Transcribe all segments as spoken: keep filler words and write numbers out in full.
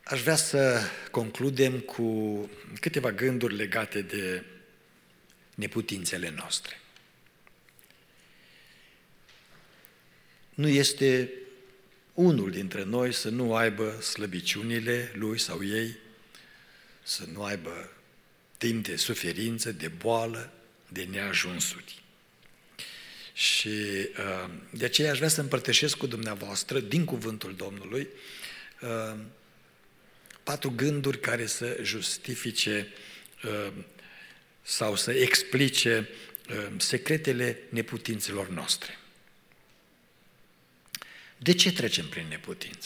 Aș vrea să concludem cu câteva gânduri legate de neputințele noastre. Nu este unul dintre noi să nu aibă slăbiciunile lui sau ei, să nu aibă timp de suferință, de boală, de neajunsuri. Și uh, de aceea aș vrea să împărtășesc cu dumneavoastră, din cuvântul Domnului, uh, patru gânduri care să justifice uh, sau să explice uh, secretele neputințelor noastre. De ce trecem prin neputință?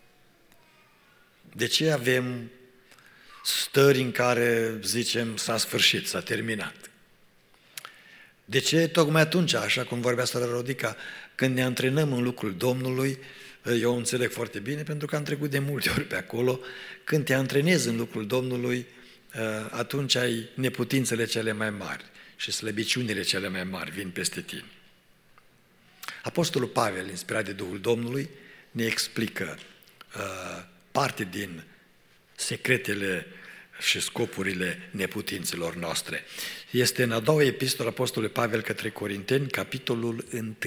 De ce avem stări în care zicem s-a sfârșit, s-a terminat? De ce tocmai atunci, așa cum vorbea sora Rodica, când ne antrenăm în lucrul Domnului, eu înțeleg foarte bine pentru că am trecut de multe ori pe acolo, când te antrenezi în lucrul Domnului, atunci ai neputințele cele mai mari și slăbiciunile cele mai mari vin peste tine. Apostolul Pavel, inspirat de Duhul Domnului, ne explică uh, parte din secretele și scopurile neputințelor noastre. Este în a doua epistolă Apostolului Pavel către Corinteni, capitolul unu.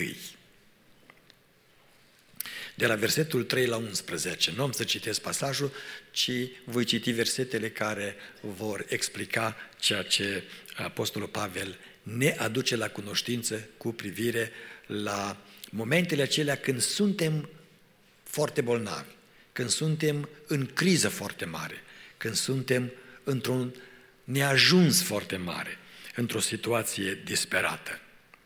De la versetul trei la unsprezece. Nu am să citesc pasajul, ci voi citi versetele care vor explica ceea ce Apostolul Pavel ne aduce la cunoștință cu privire la momentele acelea când suntem foarte bolnavi, când suntem în criză foarte mare, când suntem într-un neajuns foarte mare, într-o situație disperată.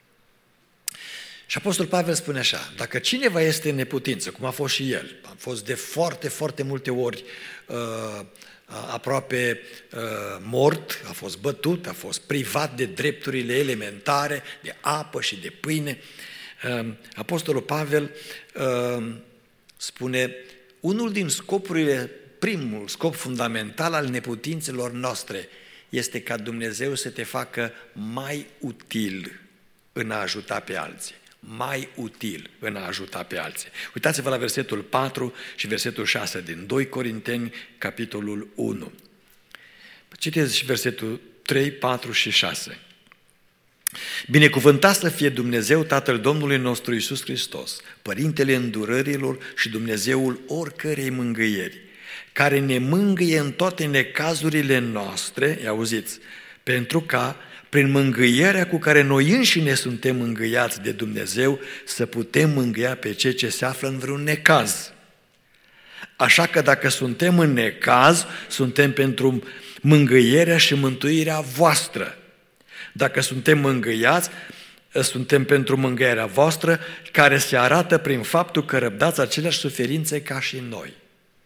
Și Apostolul Pavel spune așa: dacă cineva este în neputință, cum a fost și el, a fost de foarte, foarte multe ori uh, aproape uh, mort, a fost bătut, a fost privat de drepturile elementare, de apă și de pâine, uh, Apostolul Pavel uh, spune, unul din scopurile, primul scop fundamental al neputințelor noastre este ca Dumnezeu să te facă mai util în a ajuta pe alții. Mai util în a ajuta pe alții. Uitați-vă la versetul patru și versetul șase din doi Corinteni, capitolul unu. Citeți și versetul trei, patru și șase. Binecuvântat să fie Dumnezeu, Tatăl Domnului nostru Iisus Hristos, Părintele îndurărilor și Dumnezeul oricărei mângâieri, care ne mângâie în toate necazurile noastre, i-auziți, pentru ca prin mângâierea cu care noi înșine suntem mângâiați de Dumnezeu, să putem mângâia pe cei ce se află în vreun necaz. Așa că dacă suntem în necaz, suntem pentru mângâierea și mântuirea voastră. Dacă suntem mângâiați, suntem pentru mângâierea voastră, care se arată prin faptul că răbdați aceleași suferințe ca și noi.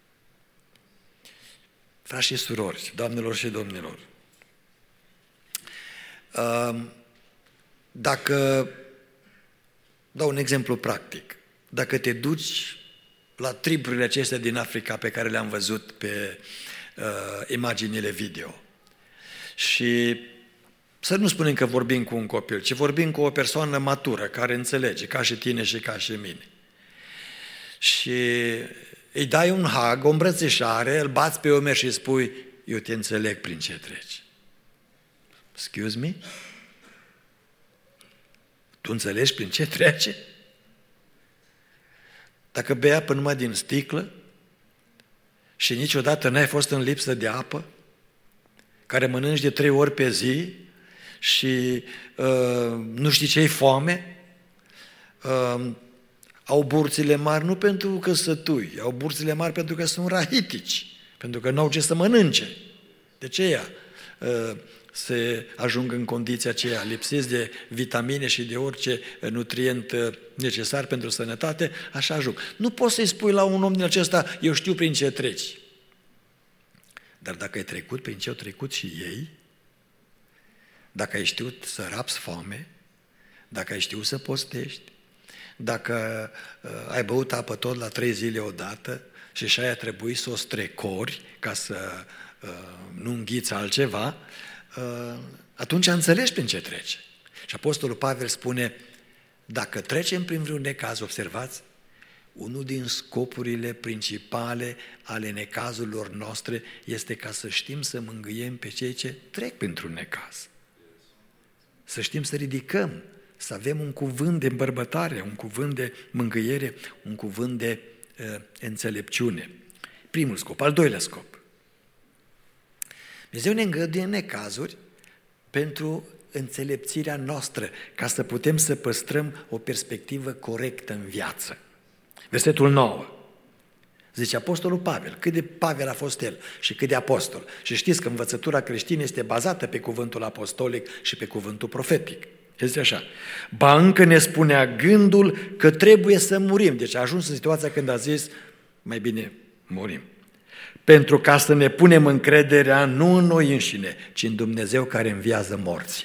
Frați și surori, doamnelor și domnilor, dacă, dau un exemplu practic, dacă te duci la triburile acestea din Africa pe care le-am văzut pe uh, imaginile video și să nu spunem că vorbim cu un copil, ci vorbim cu o persoană matură care înțelege, ca și tine și ca și mine, și îi dai un hug, o îmbrățișare, îl bați pe umeri și spui, eu te înțeleg prin ce treci. Excuse me? Tu înțelegi prin ce trece? Dacă bei apă numai din sticlă și niciodată n-ai fost în lipsă de apă, care mănânci de trei ori pe zi și uh, nu știi ce-i foame, uh, au burțile mari nu pentru că sătui, au burțile mari pentru că sunt rahitici, pentru că n-au ce să mănânce. De ce ea? Uh, se ajung în condiția aceea, lipsiți de vitamine și de orice nutrient necesar pentru sănătate, așa ajung. Nu poți să-i spui la un om din acesta, eu știu prin ce treci. Dar dacă ai trecut prin ce au trecut și ei, dacă ai știut să rapsi foame, dacă ai știut să postești, dacă uh, ai băut apă tot la trei zile odată și și aia trebuie să o strecori ca să uh, nu înghiți altceva, atunci înțelegi prin ce trece. Și Apostolul Pavel spune, dacă trecem prin vreun necaz, observați, unul din scopurile principale ale necazurilor noastre este ca să știm să mângâiem pe cei ce trec printr-un necaz. Să știm să ridicăm, să avem un cuvânt de îmbărbătare, un cuvânt de mângâiere, un cuvânt de uh, înțelepciune. Primul scop. Al doilea scop. Dumnezeu ne îngăduie necazuri pentru înțelepțirea noastră, ca să putem să păstrăm o perspectivă corectă în viață. Versetul nouă. Zice Apostolul Pavel, cât de Pavel a fost el și cât de apostol. Și știți că învățătura creștină este bazată pe cuvântul apostolic și pe cuvântul profetic. El zice așa, ba încă ne spunea gândul că trebuie să murim. Deci a ajuns în situația când a zis, mai bine murim. Pentru ca să ne punem încrederea nu în noi înșine, ci în Dumnezeu care înviază morții.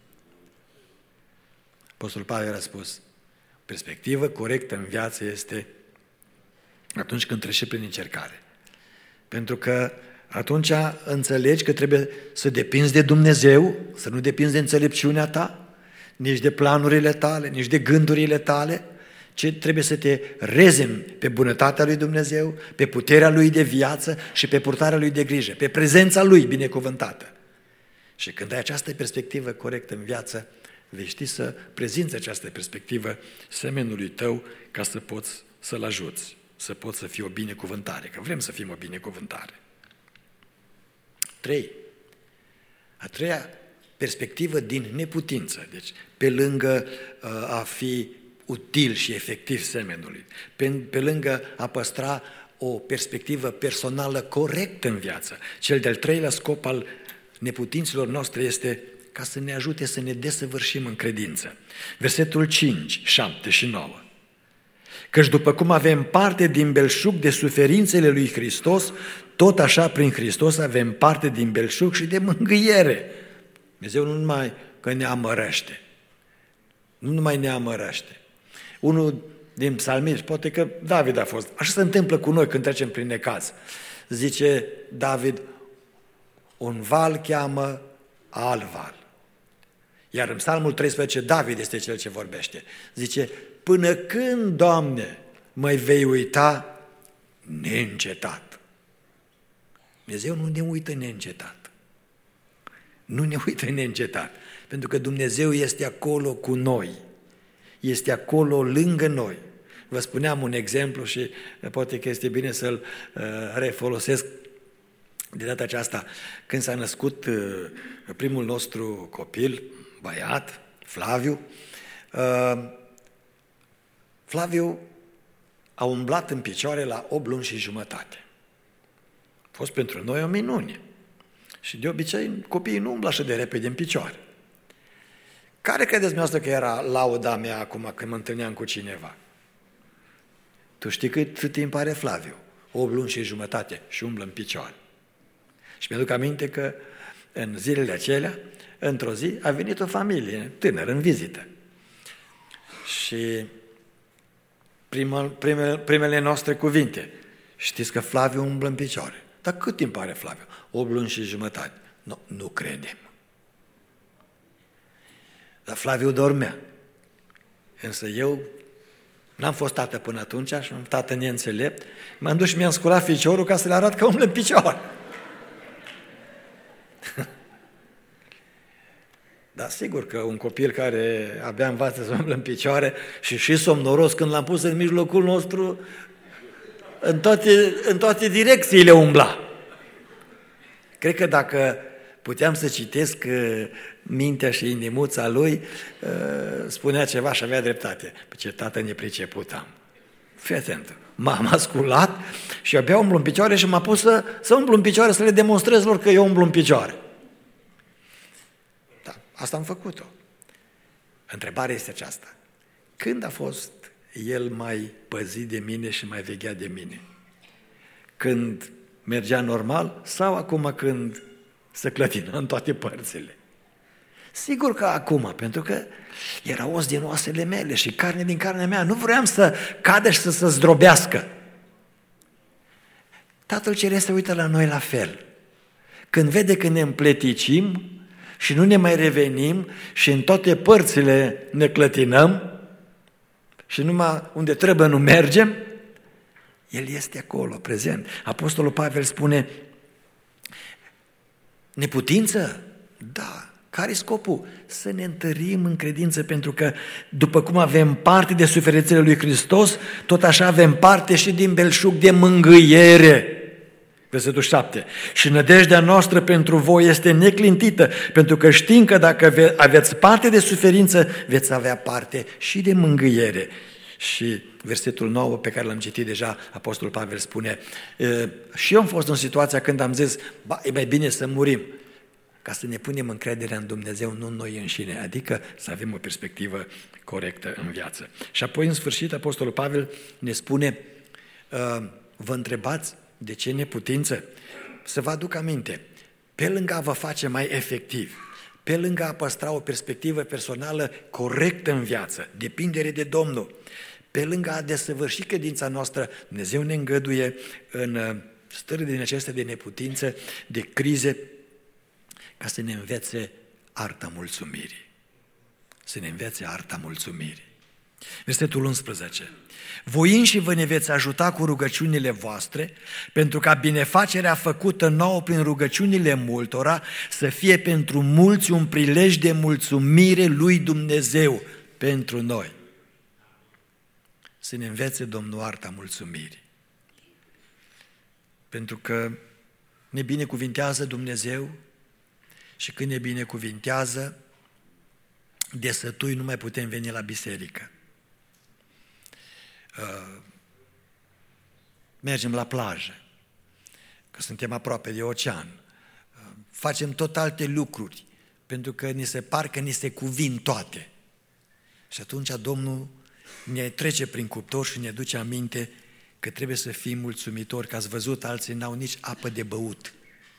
Apostolul Pavel a spus, perspectivă corectă în viață este atunci când treci prin încercare. Pentru că atunci înțelegi că trebuie să depinzi de Dumnezeu, să nu depinzi de înțelepciunea ta, nici de planurile tale, nici de gândurile tale, ci trebuie să te rezemi pe bunătatea lui Dumnezeu, pe puterea lui de viață și pe purtarea lui de grijă, pe prezența lui binecuvântată. Și când ai această perspectivă corectă în viață, vei ști să prezinți această perspectivă semenului tău ca să poți să-l ajuți, să poți să fii o binecuvântare, că vrem să fim o binecuvântare. Trei. A treia perspectivă din neputință, deci pe lângă uh, a fi util și efectiv semenului, pe, pe lângă a păstra o perspectivă personală corectă în viață. Cel de-al treilea scop al neputinților noastre este ca să ne ajute să ne desăvârșim în credință. Versetul cinci, șapte și nouă. Căci după cum avem parte din belșug de suferințele lui Hristos, tot așa prin Hristos avem parte din belșug și de mângâiere. Dumnezeu nu numai că ne amărăște, nu numai ne amărăște. Unul din psalmiști, poate că David a fost, așa se întâmplă cu noi când trecem prin necaz. Zice David, un val cheamă alt val. Iar în Psalmul treisprezece, David este cel ce vorbește. Zice, până când, Doamne, mă vei uita neîncetat? Dumnezeu nu ne uită neîncetat. Nu ne uită neîncetat. Pentru că Dumnezeu este acolo cu noi. Este acolo lângă noi. Vă spuneam un exemplu și poate că este bine să-l uh, refolosesc de data aceasta. Când s-a născut uh, primul nostru copil, băiat, Flaviu, uh, Flaviu a umblat în picioare la opt luni și jumătate. A fost pentru noi o minune. Și de obicei copiii nu umblă așa de repede în picioare. Care credeți dumneavoastră că era lauda mea acum când mă întâlneam cu cineva? Tu știi cât timp are Flaviu? opt luni și jumătate și umblă în picioare. Și mi-aduc aminte că în zilele acelea, într-o zi, a venit o familie tânără în vizită. Și prima, primele, primele noastre cuvinte, știți că Flaviu umblă în picioare. Dar cât timp are Flaviu? opt luni și jumătate. Nu, nu credem. Dar Flaviu dormea. Însă eu n-am fost tată până atunci și am tată neînțelept. M-am dus și mi-am sculat ficiorul ca să le arăt că umblă în picioare. Dar sigur că un copil care abia învață să umblă în picioare și și somnoros, când l-am pus în mijlocul nostru, în toate, în toate direcțiile umbla. Cred că dacă puteam să citesc mintea și inimuța lui, spunea ceva și avea dreptate. Pe ce tată nepriceput am. Fii atent. M-am sculat și abia umblu în picioare și m-a pus să, să umblu în picioare, să le demonstrez lor că eu umblu în picioare. Da, asta am făcut-o. Întrebarea este aceasta. Când a fost el mai păzit de mine și mai vegheat de mine? Când mergea normal sau acum când se clătină în toate părțile? Sigur că acum, pentru că era os din oasele mele și carne din carnea mea. Nu vreau să cadă și să se zdrobească. Tatăl Ceresc se uită la noi la fel. Când vede că ne împleticim și nu ne mai revenim și în toate părțile ne clătinăm și numai unde trebuie nu mergem, El este acolo, prezent. Apostolul Pavel spune, neputință? Da. Care-i scopul? Să ne întărim în credință, pentru că după cum avem parte de suferințele lui Hristos, tot așa avem parte și din belșug de mângâiere. Versetul șapte. Și nădejdea noastră pentru voi este neclintită, pentru că știm că dacă aveți parte de suferință, veți avea parte și de mângâiere. Și versetul nouă pe care l-am citit deja, Apostolul Pavel spune, și eu am fost în situația când am zis, ba, e mai bine să murim, ca să ne punem încrederea în Dumnezeu, nu în noi înșine, adică să avem o perspectivă corectă în viață. Și apoi, în sfârșit, Apostolul Pavel ne spune, vă întrebați de ce neputință? Să vă aduc aminte, pe lângă a vă face mai efectiv, pe lângă a păstra o perspectivă personală corectă în viață, depindere de Domnul, pe lângă a desăvârși credința noastră, Dumnezeu ne îngăduie în stări din acestea de neputință, de crize, ca să ne învețe arta mulțumirii. Să ne învețe arta mulțumirii. Versetul unsprezece. Voi înși vă ne veți ajuta cu rugăciunile voastre, pentru ca binefacerea făcută nouă prin rugăciunile multora să fie pentru mulți un prilej de mulțumire lui Dumnezeu pentru noi. Să ne învețe Domnul arta mulțumirii. Pentru că ne binecuvintează Dumnezeu și când ne binecuvintează, de sătui nu mai putem veni la biserică. Uh, mergem la plajă, că suntem aproape de ocean. Uh, facem tot alte lucruri, pentru că ni se par că ni se cuvin toate. Și atunci Domnul ne trece prin cuptor și ne duce aminte că trebuie să fim mulțumitori, că ați văzut, alții n-au nici apă de băut.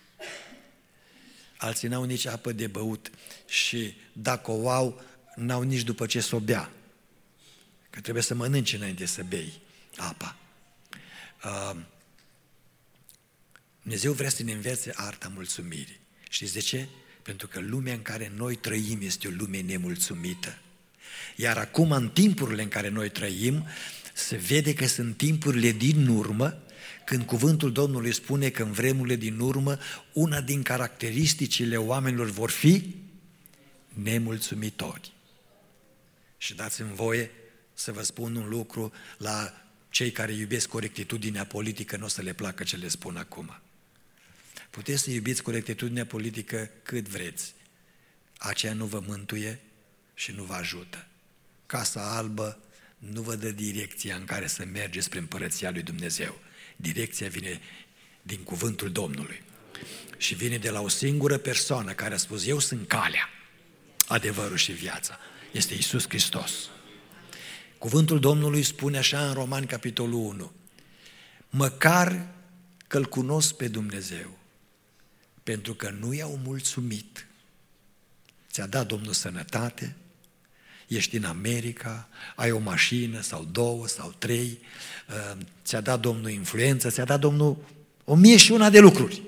Alții n-au nici apă de băut și dacă o au, n-au nici după ce s-o bea. Că trebuie să mănânci înainte să bei apa. Uh, Dumnezeu vrea să ne învețe arta mulțumirii. Știți de ce? Pentru că lumea în care noi trăim este o lume nemulțumită. Iar acum, în timpurile în care noi trăim, se vede că sunt timpurile din urmă, când cuvântul Domnului spune că în vremurile din urmă, una din caracteristicile oamenilor vor fi nemulțumitori. Și dați-mi voie să vă spun un lucru la cei care iubesc corectitudinea politică, nu o să le placă ce le spun acum. Puteți să iubiți corectitudinea politică cât vreți. Aceea nu vă mântuie și nu vă ajută. Casa albă nu vă dă direcția în care să mergeți spre împărăția lui Dumnezeu. Direcția vine din cuvântul Domnului. Și vine de la o singură persoană care a spus, eu sunt calea, adevărul și viața. Este Iisus Hristos. Cuvântul Domnului spune așa în Romani, capitolul unu. Măcar că-L cunosc pe Dumnezeu, pentru că nu i-au mulțumit. Ți-a dat Domnul sănătate, ești în America, ai o mașină sau două sau trei, ți-a dat Domnul influență, ți-a dat Domnul o mie și una de lucruri.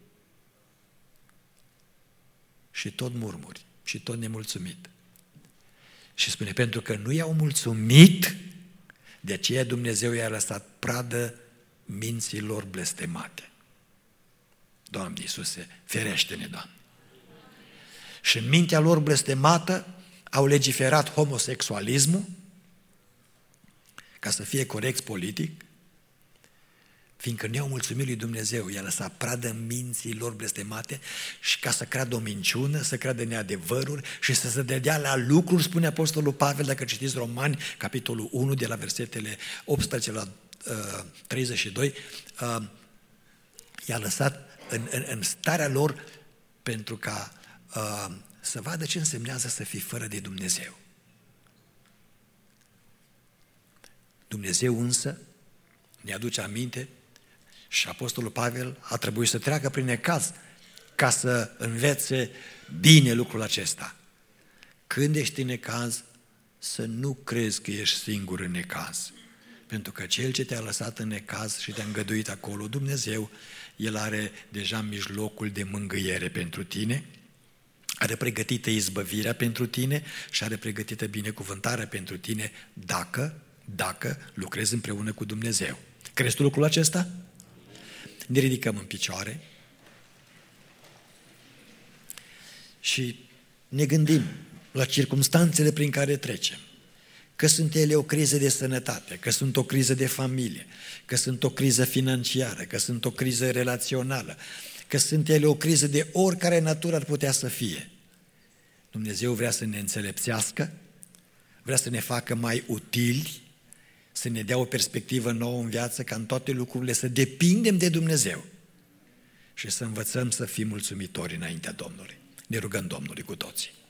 Și tot murmuri, și tot nemulțumit. Și spune, pentru că nu i-au mulțumit, de aceea Dumnezeu i-a lăsat pradă minților blestemate. Doamne Iisuse, ferește-ne, Doamne! Și în mintea lor blestemată au legiferat homosexualismul, ca să fie corect politic, fiindcă nu i-au mulțumit lui Dumnezeu, i-a lăsat pradă minții lor blestemate și ca să creadă o minciună, să creadă neadevăruri și să se dea la lucruri, spune Apostolul Pavel, dacă citiți Romani, capitolul unu, de la versetele optsprezece la uh, treizeci și doi, uh, i-a lăsat în, în, în starea lor pentru ca uh, să vadă ce însemnează să fii fără de Dumnezeu. Dumnezeu însă ne aduce aminte și Apostolul Pavel a trebuit să treacă prin necaz ca să învețe bine lucrul acesta. Când ești în necaz, să nu crezi că ești singur în necaz. Pentru că Cel ce te-a lăsat în necaz și te-a îngăduit acolo, Dumnezeu, El are deja mijlocul de mângâiere pentru tine, are pregătită izbăvirea pentru tine și are pregătită binecuvântarea pentru tine dacă, dacă lucrezi împreună cu Dumnezeu. Crezi tu lucrul acesta? Ne ridicăm în picioare și ne gândim la circumstanțele prin care trecem. Că sunt ele o criză de sănătate, că sunt o criză de familie, că sunt o criză financiară, că sunt o criză relațională, că sunt ele o criză de oricare natură ar putea să fie. Dumnezeu vrea să ne înțelepțească, vrea să ne facă mai utili, să ne dea o perspectivă nouă în viață, ca în toate lucrurile să depindem de Dumnezeu și să învățăm să fim mulțumitori înaintea Domnului. Ne rugăm Domnului cu toții.